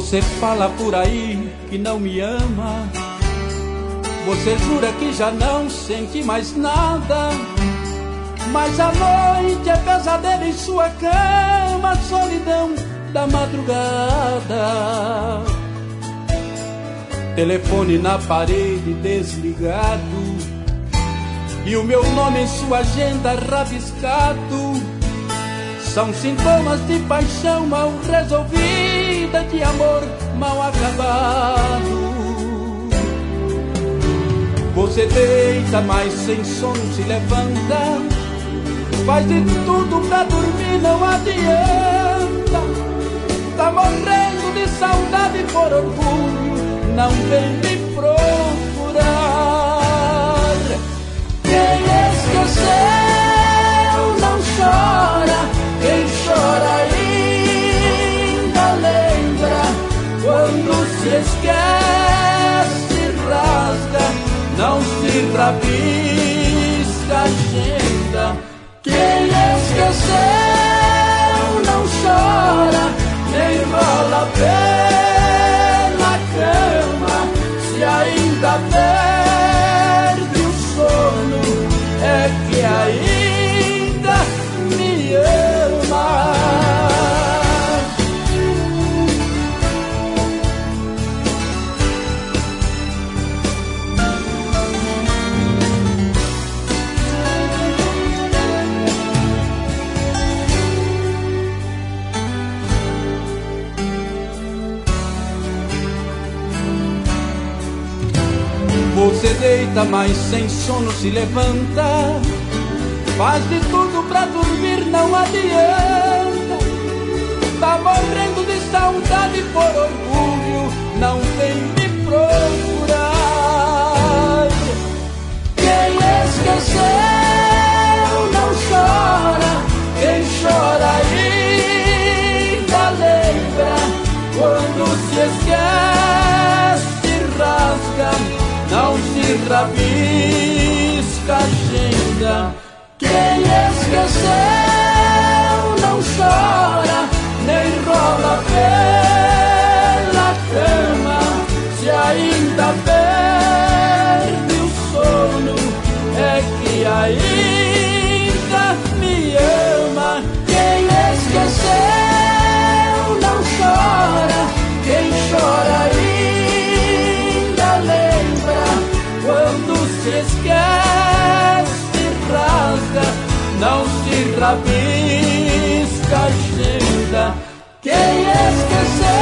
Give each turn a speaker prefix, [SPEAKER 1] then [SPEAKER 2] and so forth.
[SPEAKER 1] Você fala por aí que não me ama. Você jura que já não sente mais nada. Mas a noite é pesadelo em sua cama, solidão da madrugada. Telefone na parede desligado e o meu nome em sua agenda rabiscado. São sintomas de paixão mal resolvida, de amor mal acabado. Você deita, mas sem sono se levanta. Faz de tudo pra dormir, não adianta. Tá morrendo de saudade por orgulho, não vem me procurar. Quem esqueceu não chora, quem chora ainda lembra. Quando se esquece, rasga, não se rabisca a agenda. Quem esqueceu não chora, nem rola pela cama. Se ainda perde o sono, é que ainda me ama. Você deita, mas sem sono se levanta. Faz de tudo pra dormir, não adianta. Tá morrendo de saudade por orgulho, não vem me procurar. Quem esqueceu não chora, quem chora ainda lembra. Quando se esquece, rasga, não se rabisca a agenda. Quem esqueceu não chora, nem rola pela cama. Se ainda perde o sono, é que ainda me ama. Quem esqueceu não chora, quem chora ainda lembra. Quando se esquece, rasga, não se rabisca a agenda. Quem esqueceu